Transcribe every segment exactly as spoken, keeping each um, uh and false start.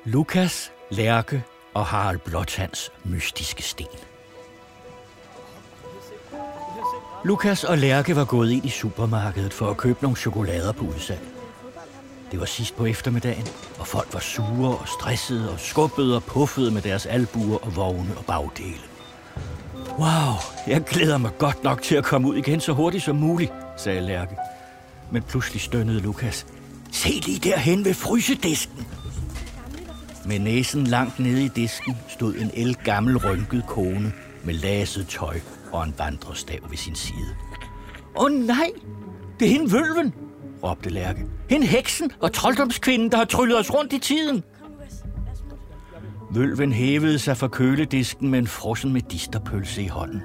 Lukas, Lærke og Harald Blåtands mystiske sten. Lukas og Lærke var gået ind i supermarkedet for at købe nogle chokolader på udsalg. Det var sidst på eftermiddagen, og folk var sure og stressede og skubbede og puffede med deres albuer og vogne og bagdele. Wow, jeg glæder mig godt nok til at komme ud igen så hurtigt som muligt, sagde Lærke. Men pludselig stønnede Lukas. Se lige derhen ved frysedisken. Med næsen langt nede i disken stod en ældgammel rynket kone med laset tøj og en vandrestav ved sin side. Åh nej, det er hende Vølven, råbte Lærke. Hende heksen og trolddomskvinden, der har tryllet os rundt i tiden. Vølven hævede sig fra køledisken med en frossen medisterpølse i hånden.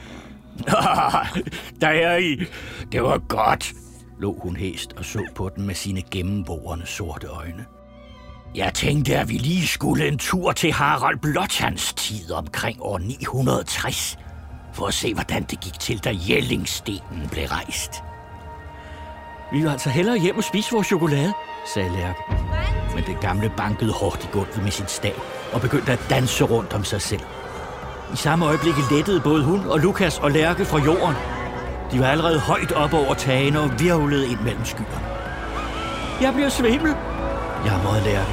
Der er I. Det var godt, lå hun hæst og så på den med sine gennemborende sorte øjne. Jeg tænkte, at vi lige skulle en tur til Harald Blåtands tid omkring år ni hundrede og tres, for at se, hvordan det gik til, da Jellingstenen blev rejst. Vi vil altså hellere hjem og spise vores chokolade, sagde Lærke. Men det gamle bankede hårdt i gulvet med sin stav og begyndte at danse rundt om sig selv. I samme øjeblik lettede både hun og Lukas og Lærke fra jorden. De var allerede højt op over tagene og virvlede ind mellem skyerne. Jeg bliver svimmel, jamrede Lærke.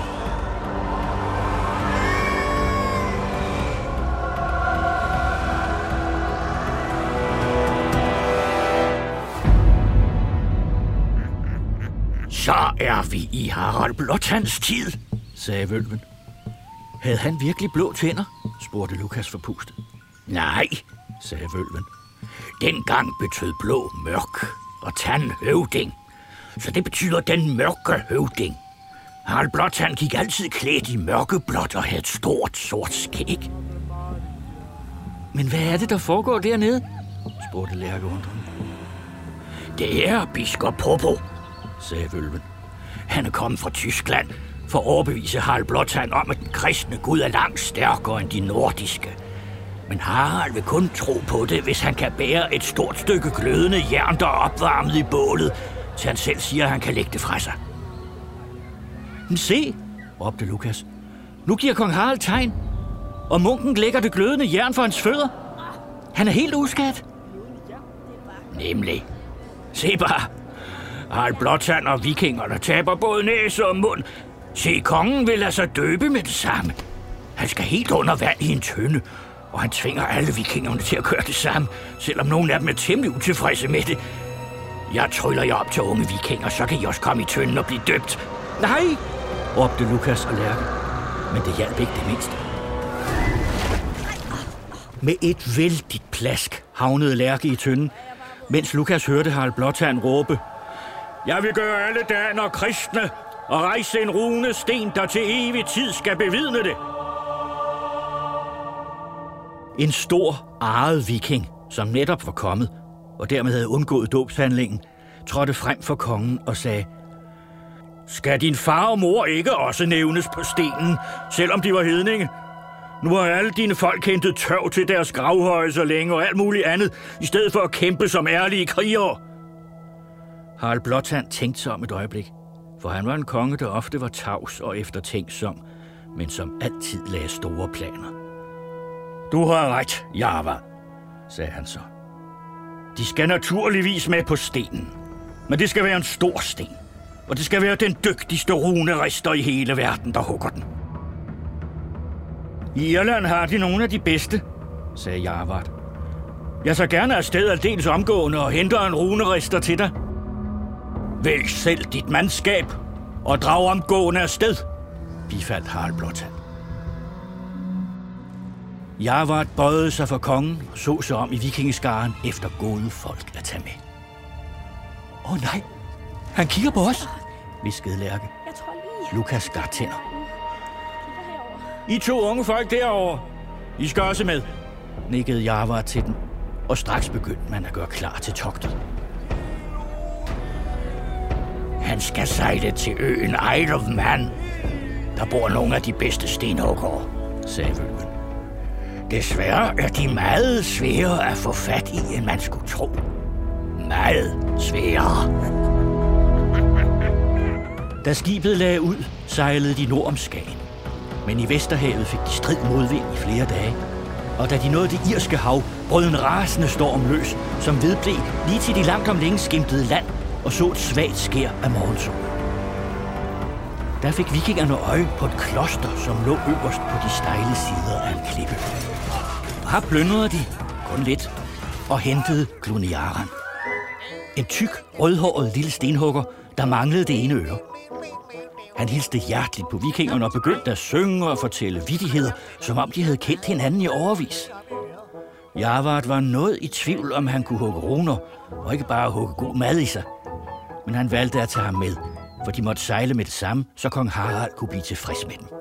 Så er vi i Harald Blåtands tid, sagde Vølven. Havde han virkelig blå tænder? Spurgte Lukas forpustet. Nej, sagde Vølven. Dengang betød blå mørk og tand høvding. Så det betyder den mørke høvding. Harald Blåtand gik altid klædt i mørkeblåt og havde et stort sort skæg. Men hvad er det, der foregår dernede? Spurgte Lærke undrende. Det er biskop Popo, sagde Vølven. Han er kommet fra Tyskland for at overbevise Harald Blåtand om, at den kristne Gud er langt stærkere end de nordiske. Men Harald vil kun tro på det, hvis han kan bære et stort stykke glødende jern, der er opvarmet i bålet, så han selv siger, at han kan lægge det fra sig. Men se, råbte Lukas. Nu giver kong Harald tegn, og munken lægger det glødende jern for hans fødder. Han er helt uskadt. Nemlig. Se bare. Harald Blåtand og vikingerne taber både næse og mund. Se, kongen vil lade sig døbe med det samme. Han skal helt under vand i en tønde, og han tvinger alle vikingerne til at gøre det samme, selvom nogle af dem er temmelig utilfredse med det. Jeg tryller jer op til unge vikinger, så kan I også komme i tønden og blive døbt. Nej, råbte Lukas og Lærke, men det hjalp ikke det mindste. Med et vældigt plask havnede Lærke i tønden, mens Lukas hørte Harald Blåtand råbe: Jeg vil gøre alle daner kristne og rejse en runesten, der til evig tid skal bevidne det. En stor, arret viking, som netop var kommet, og dermed havde undgået dåbshandlingen, trådte frem for kongen og sagde: Skal din far og mor ikke også nævnes på stenen, selvom de var hedninge? Nu har alle dine folk hentet tørv til deres gravhøje så længe og alt muligt andet, i stedet for at kæmpe som ærlige krigere. Harald Blåtand tænkte sig om et øjeblik, for han var en konge, der ofte var tavs og eftertænksom, men som altid lagde store planer. Du har ret, Jarva, sagde han så. De skal naturligvis med på stenen, men det skal være en stor sten, og det skal være den dygtigste runerister i hele verden, der hugger den. I Irland har de nogle af de bedste, sagde Jarvard. Jeg så gerne afsted aldeles omgående og henter en runerister til dig. Vælg selv dit mandskab og drag omgående afsted, bifaldt Harald Blåtand. Jarvard bøjede sig for kongen og så sig om i vikingeskaren efter gode folk at tage med. Åh oh, nej, han kigger på os, hviskede Lærke. Lukas skar tænder. I to unge folk derovre, I skal også med, nikkede Jarvard til den, og straks begyndte man at gøre klar til togtet. Han skal sejle til øen Isle of Man. Der bor nogle af de bedste stenhuggere, sagde Vølven. Desværre er de meget sværere at få fat i, end man skulle tro. Meget sværere. Da skibet lagde ud, sejlede de nord om Skagen. Men i Vesterhavet fik de strid modvind i flere dage. Og da de nåede det irske hav, brød en rasende storm løs, som vedblev lige til de langt om længe skimtede land og så et svagt skær af morgensolen. Der fik vikingerne øje på et kloster, som lå øverst på de stejle sider af en klippe. Og her plyndrede de, kun lidt, og hentede Gluniaren. En tyk, rødhåret lille stenhugger, der manglede det ene øre. Han hilste hjerteligt på vikingerne og begyndte at synge og fortælle vittigheder, som om de havde kendt hinanden i årevis. Jarvard var noget i tvivl, om han kunne hugge runer, og ikke bare hugge god mad i sig. Men han valgte at tage ham med, for de måtte sejle med det samme, så kong Harald kunne blive tilfreds med dem.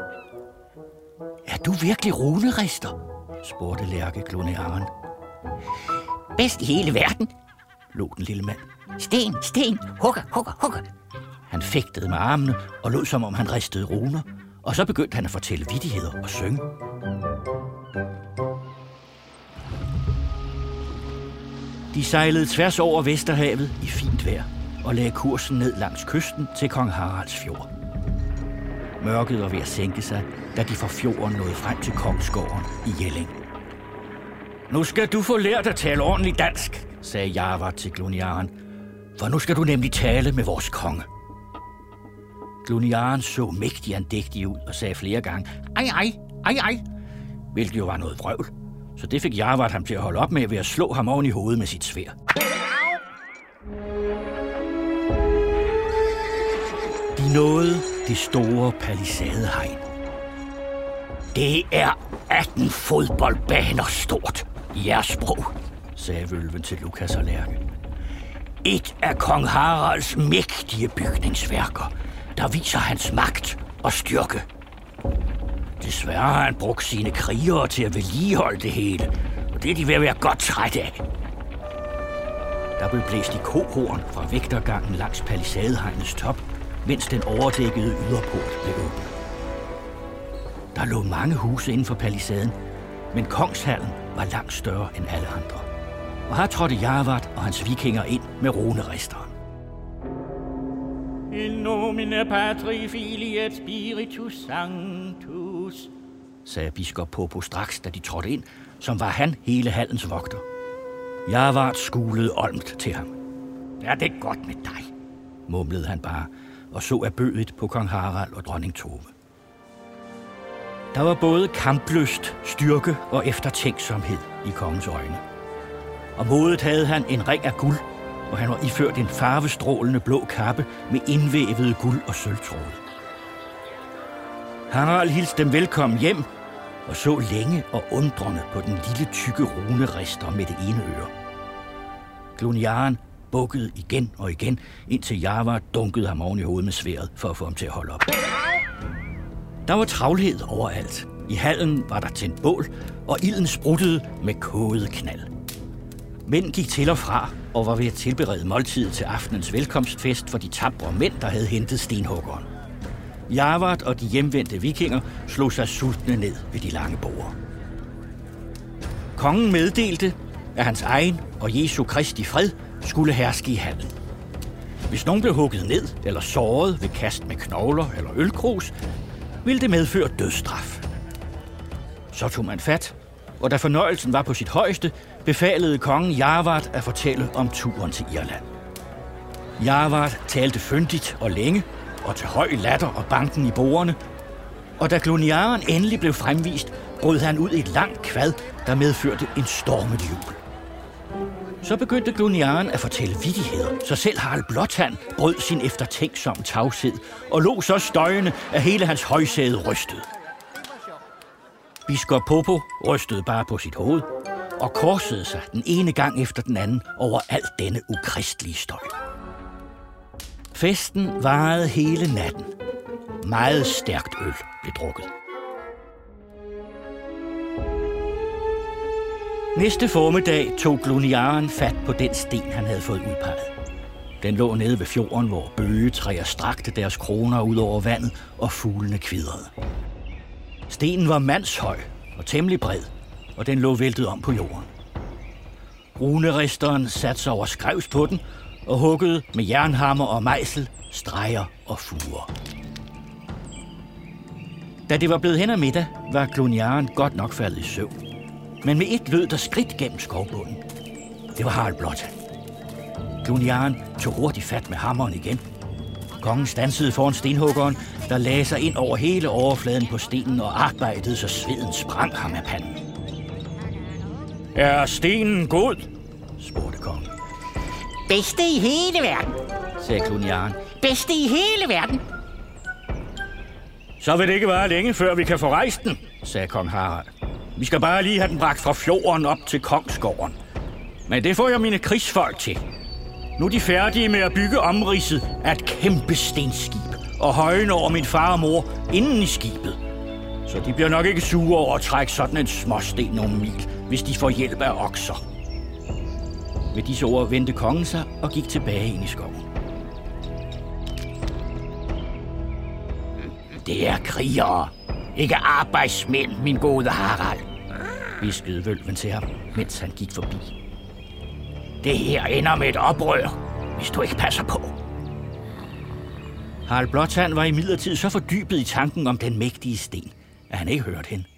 Er du virkelig runerister? Spurgte Lærke Gluniaren. Bedst i hele verden, lå den lille mand. Sten, sten, hugger, hugger, hugger. Han fægtede med armene og lød som om han ristede runer, og så begyndte han at fortælle vittigheder og synge. De sejlede tværs over Vesterhavet i fint vejr og lagde kursen ned langs kysten til kong Haralds fjord. Mørket var ved at sænke sig, da de fra fjorden nåede frem til Kongsgården i Jelling. Nu skal du få lært at tale ordentligt dansk, sagde Jarvard til Gluniaren, for nu skal du nemlig tale med vores konge. Gluniaren så mægtig andægtig ud og sagde flere gange, ej, ej, ej, ej, hvilket jo var noget vrøvl, så det fik Jarvard ham til at holde op med ved at slå ham oven i hovedet med sit sværd. De nåede det store palisadehegn. Det er atten fodboldbaner stort i jeres sprog, sagde vølven til Lukas og Lærke. Et af kong Haralds mægtige bygningsværker, der viser hans magt og styrke. Desværre har han brugt sine krigere til at vedligeholde det hele, og det er de ved at være godt træt af. Der blev blæst i kohorn fra vægtergangen langs palisadehegnets top, mens den overdækkede yderport blev åbnet. Der lå mange huse inden for palisaden, men kongshallen var langt større end alle andre. Og her trådte Jarvard og hans vikinger ind med runeristeren. In nomine Patri Filii et Spiritus Sanctus, sagde biskop Popo straks, da de trådte ind, som var han hele hallens vogter. Jarvard skulede olmt til ham. Er det godt med dig, mumlede han bare, og så erbødigt på kong Harald og dronning Tove. Der var både kamplyst, styrke og eftertænksomhed i kongens øjne. Om hovedet havde han en ring af guld, og han var iført en farvestrålende blå kappe med indvævede guld og sølvtråde. Harald hilste dem velkommen hjem og så længe og undrende på den lille tykke runerister med det ene øre. Gluniaren bukkede igen og igen, indtil Jarvard dunkede ham oven i hovedet med sværdet for at få ham til at holde op. Der var travlhed overalt. I hallen var der tændt bål, og ilden spruttede med kogede knald. Mænd gik til og fra og var ved at tilberede måltid til aftenens velkomstfest for de tapre mænd, der havde hentet stenhuggeren. Jarvard og de hjemvendte vikinger slog sig sultne ned ved de lange borde. Kongen meddelte, at hans egen og Jesu Kristi fred skulle herske i hallen. Hvis nogen blev hugget ned eller såret ved kast med knogler eller ølkrus, ville det medføre dødsstraf. Så tog man fat, og da fornøjelsen var på sit højeste, befalede kongen Jarvard at fortælle om turen til Irland. Jarvard talte fyndigt og længe, og til høj latter og banken i bordene, og da Gluniaren endelig blev fremvist, brød han ud i et langt kvad, der medførte en stormet jubel. Så begyndte Gluniaren at fortælle vittigheder, så selv Harald Blåtand brød sin eftertænksomme tavshed og lå så støjende, at hele hans højsæde rystede. Biskop Popo rystede bare på sit hoved og korsede sig den ene gang efter den anden over al denne ukristelige støj. Festen varede hele natten. Meget stærkt øl blev drukket. Næste formiddag tog Gluniaren fat på den sten, han havde fået udpeget. Den lå nede ved fjorden, hvor bøgetræer strakte deres kroner ud over vandet, og fuglene kvidrede. Stenen var mandshøj og temmelig bred, og den lå væltet om på jorden. Runeristeren satte sig over skrevs på den og huggede med jernhammer og mejsel, streger og fuger. Da det var blevet hen ad middag, var Kloniaren godt nok faldet i søvn. Men med et lød der skridt gennem skovbunden. Det var Harald Blåtand. Kloniaren tog hurtigt fat med hammeren igen. Kongen stansede foran stenhuggeren, der lagde sig ind over hele overfladen på stenen og arbejdede, så sveden sprang ham af panden. Er stenen god? Spurgte kongen. Bedste i hele verden, sagde Kloniaren. bedste i hele verden. Så vil det ikke være længe, før vi kan få rejst den, sagde kong Harald. Vi skal bare lige have den bragt fra fjorden op til Kongsgården. Men det får jeg mine krigsfolk til. Nu er de færdige med at bygge omridset af et kæmpe stenskib og højne over min far og mor inden i skibet. Så de bliver nok ikke sure over at trække sådan en småsten nogle mil, hvis de får hjælp af okser. Ved disse ord vendte kongen sig og gik tilbage ind i skoven. Det er krigere, ikke arbejdsmænd, min gode Harald, hviskede vølven til ham, mens han gik forbi. Det her ender med et oprør, hvis du ikke passer på. Harald Blåtand var imidlertid så fordybet i tanken om den mægtige sten, at han ikke hørte hende.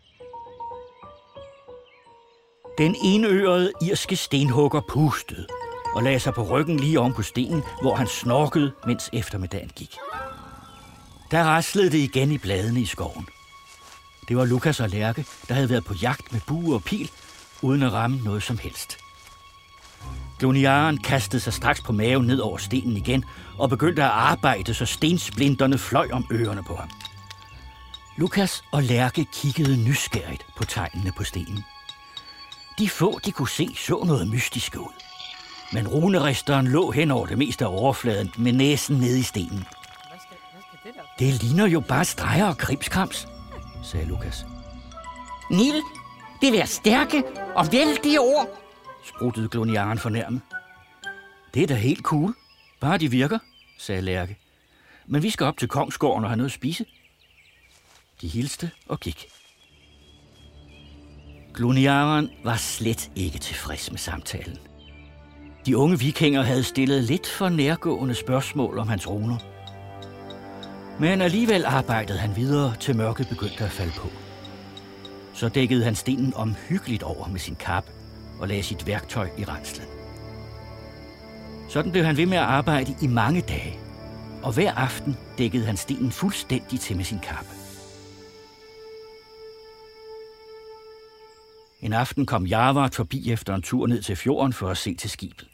Den enørede irske stenhugger pustede og lagde sig på ryggen lige oven på stenen, hvor han snorkede, mens eftermiddagen gik. Der raslede det igen i bladene i skoven. Det var Lukas og Lærke, der havde været på jagt med bue og pil, uden at ramme noget som helst. Kloniaren kastede sig straks på maven ned over stenen igen og begyndte at arbejde, så stensplinterne fløj om ørerne på ham. Lukas og Lærke kiggede nysgerrigt på tegnene på stenen. De få, de kunne se, så noget mystisk ud. Men runeristeren lå hen over det meste af overfladen med næsen nede i stenen. Det ligner jo bare streger og krimskrams, sagde Lukas. Nil, det vil være stærke og vældige ord, spruttede Kloniaren fornærmet. Det er da helt cool. Bare de virker, sagde Lærke. Men vi skal op til Kongsgården og have noget at spise. De hilste og gik. Kloniaren var slet ikke tilfreds med samtalen. De unge vikinger havde stillet lidt for nærgående spørgsmål om hans runer. Men alligevel arbejdede han videre, til mørket begyndte at falde på. Så dækkede han stenen omhyggeligt over med sin kappe og lagde sit værktøj i ranslen. Sådan blev han ved med at arbejde i mange dage, og hver aften dækkede han stenen fuldstændig til med sin kappe. En aften kom Jarvard forbi efter en tur ned til fjorden for at se til skibet.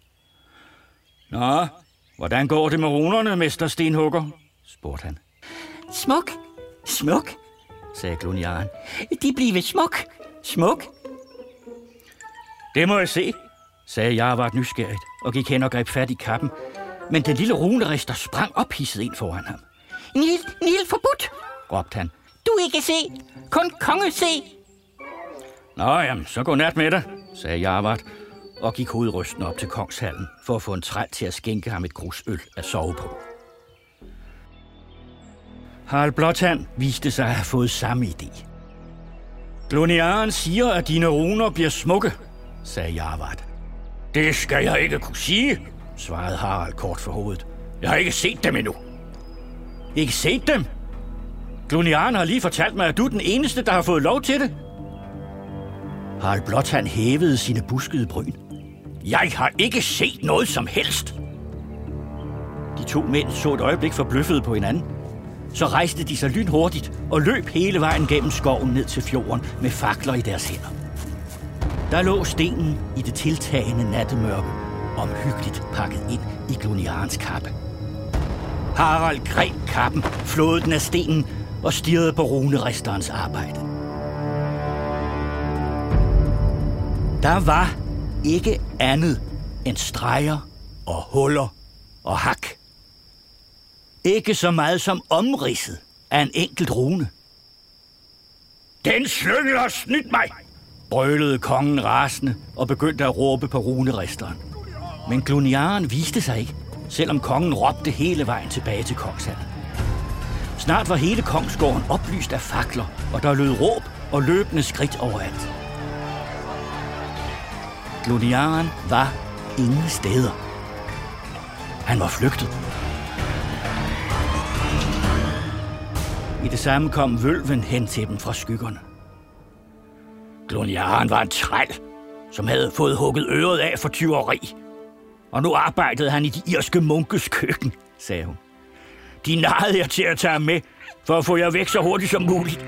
Nå, hvordan går det med runerne, mester stenhugger? Spurgte han. Smuk, smuk, sagde Kloniaren. de bliver smuk, smuk. Det må jeg se, sagde Jarvard nysgerrigt og gik hen og greb fat i kappen. Men den lille runerister sprang ophidset ind foran ham. Nil, Nil, forbudt, råbte han. du ikke se, kun konge se. Nå, jamen, så gå nat med dig, sagde Jarvard og gik hovedrystende op til kongshallen for at få en træl til at skænke ham et grus øl at sove på. Harald Blåtand viste sig at have fået samme idé. Kloniaren siger, at dine runer bliver smukke, sagde Jarvard. Det skal jeg ikke kunne sige, svarede Harald kort for hovedet. Jeg har ikke set dem endnu. Ikke set dem? Kloniaren har lige fortalt mig, at du er den eneste, der har fået lov til det. Harald Blåtand hævede sine buskede bryn. Jeg har ikke set noget som helst. De to mænd så et øjeblik forbløffet på hinanden. Så rejste de sig lynhurtigt og løb hele vejen gennem skoven ned til fjorden med fakler i deres hænder. Der lå stenen i det tiltagende nattemørke, omhyggeligt pakket ind i Kloniarens kappe. Harald greb kappen, flåede den af stenen og stirrede på runeristerens arbejde. Der var ikke andet end streger og huller og hak. Ikke så meget som omridset af en enkelt rune. Den slyngel har snydt mig, brølede kongen rasende og begyndte at råbe på runeristeren. Men Kloniaren viste sig ikke, selvom kongen råbte hele vejen tilbage til kongshallen. Snart var hele Kongsgården oplyst af fakler, og der lød råb og løbende skridt overalt. Kloniaren var ingen steder. Han var flygtet. I det samme kom vølven hen til dem fra skyggerne. Glunjaren var en træl, som havde fået hugget øret af for tyveri. Og nu arbejdede han i de irske munkes køkken, sagde hun. De narrede jer til at tage ham med, for at få jer væk så hurtigt som muligt.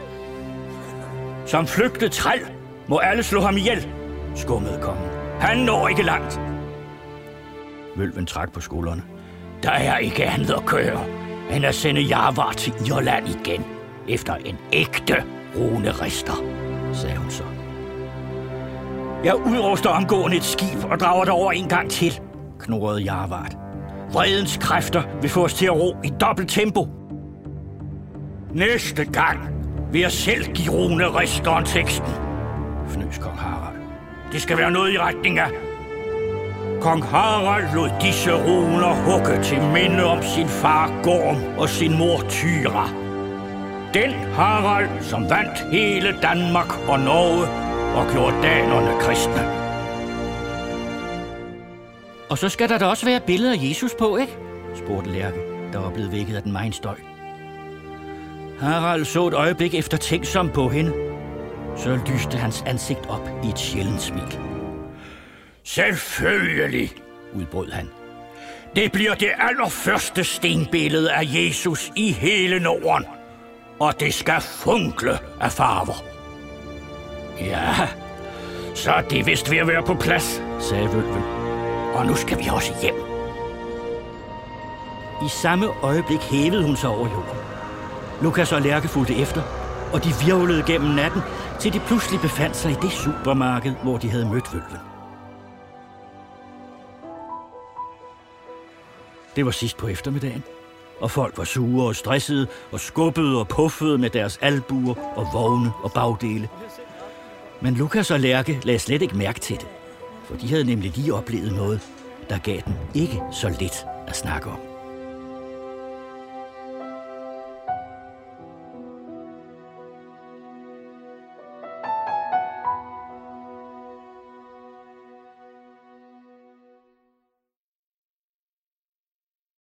Som flygtet træl må alle slå ham ihjel, skummede kongen. Han når ikke langt. Vølven trak på skuldrene. Der er ikke andet at køre, end at sende Jarvar til Irland igen, efter en ægte runerister, sagde hun så. Jeg udruster omgående et skib og drager det over en gang til, knurrede Jarvard. Vredens kræfter vil få os til at ro i dobbelt tempo. Næste gang vil jeg selv give runeristeren teksten, fnøs kong Harald. Det skal være noget i retning af: Kong Harald lod disse runer hugge til minde om sin far Gorm og sin mor Thyra. Den Harald, som vandt hele Danmark og Norge og gjorde danerne kristne. Og så skal der da også være billeder af Jesus på, ikke? Spurgte Lærke, der var blevet vækket af den megen støj. Harald så et øjeblik eftertænksomt på hende. Så lyste hans ansigt op i et sjældent smil. Selvfølgelig, udbrød han. Det bliver det allerførste stenbillede af Jesus i hele Norden. Og det skal funkle af farver. Ja, så er det vist ved at være på plads, sagde vølven. Og nu skal vi også hjem. I samme øjeblik hævede hun sig over jorden. Lukas og Lærke fulgte efter, og de hvirvlede gennem natten, til de pludselig befandt sig i det supermarked, hvor de havde mødt vølven. Det var sidst på eftermiddagen, og folk var sure og stressede og skubbede og puffede med deres albuer og vogne og bagdele. Men Lukas og Lærke lagde slet ikke mærke til det, for de havde nemlig lige oplevet noget, der gav dem ikke så lidt at snakke om.